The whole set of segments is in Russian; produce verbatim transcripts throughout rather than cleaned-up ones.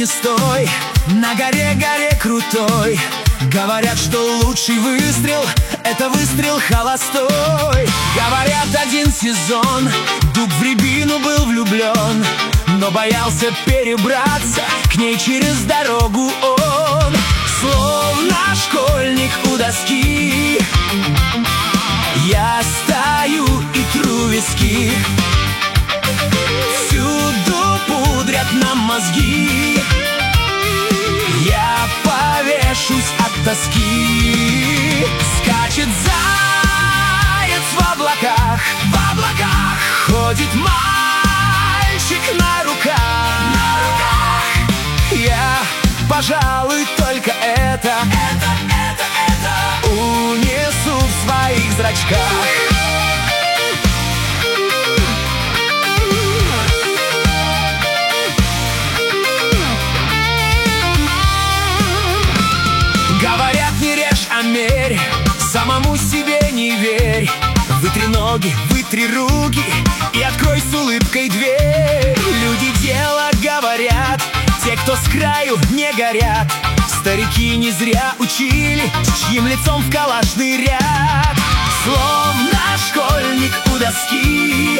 не стой на горе, горе крутой. Говорят, что лучший выстрел — это выстрел холостой. Говорят, один сезон дуб в рябину был влюблен, но боялся перебраться к ней через дорогу он. Словно школьник у доски я стою и тру виски. Всюду пудрят нам мозги, я повешусь от тоски. Скачет заяц в облаках, в облаках ходит мальчик на руках, на руках. Я, пожалуй, только это, это, это, это унесу в своих зрачках. Говорят, не режь, а мерь, самому себе не верь. Вытри ноги, вытри руки и открой с улыбкой дверь. Люди дело говорят, те, кто с краю не горят. Старики не зря учили, с чьим лицом в калашный ряд. Словно школьник у доски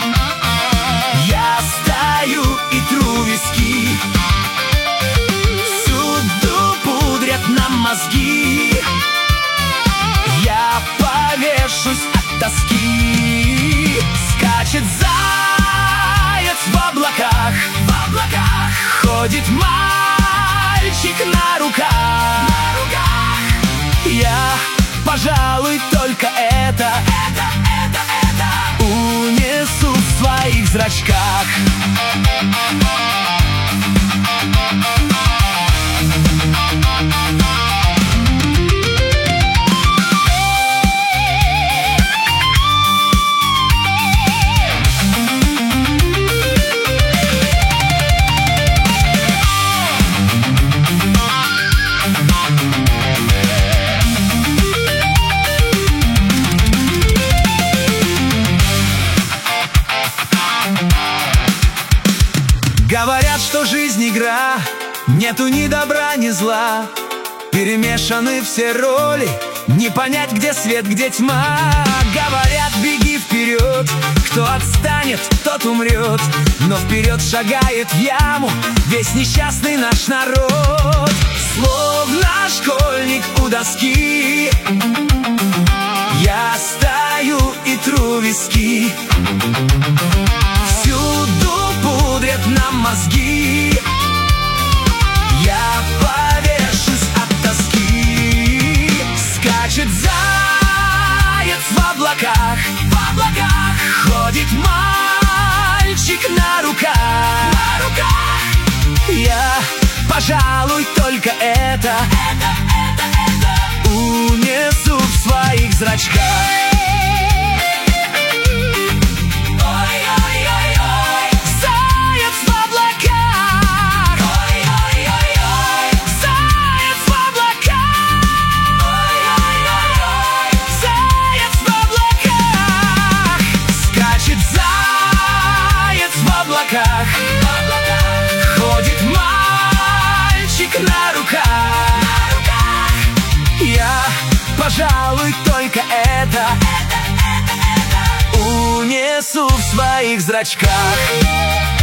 я стою и тру виски. Всюду пудрят нам мозги, я повешусь от тоски. Скачет заяц в облаках, в облаках ходит мальчик на руках, на руках. Я, пожалуй, только это, это, это, это унесу в своих зрачках. Говорят, что жизнь игра, нету ни добра, ни зла. Перемешаны все роли, не понять, где свет, где тьма. Говорят, беги вперед, кто отстанет, тот умрет. Но вперед шагает в яму весь несчастный наш народ. Словно школьник у доски я стою и тру виски. Всюду пудрят нам мозги, я повешусь от тоски. Скачет заяц в облаках, в облаках ходит мальчик на руках, на руках. Я, пожалуй, только это, это, это, это унесу в своих зрачках. Ходит мальчик на руках, на руках. Я, пожалуй, только это, это, это, это унесу в своих зрачках.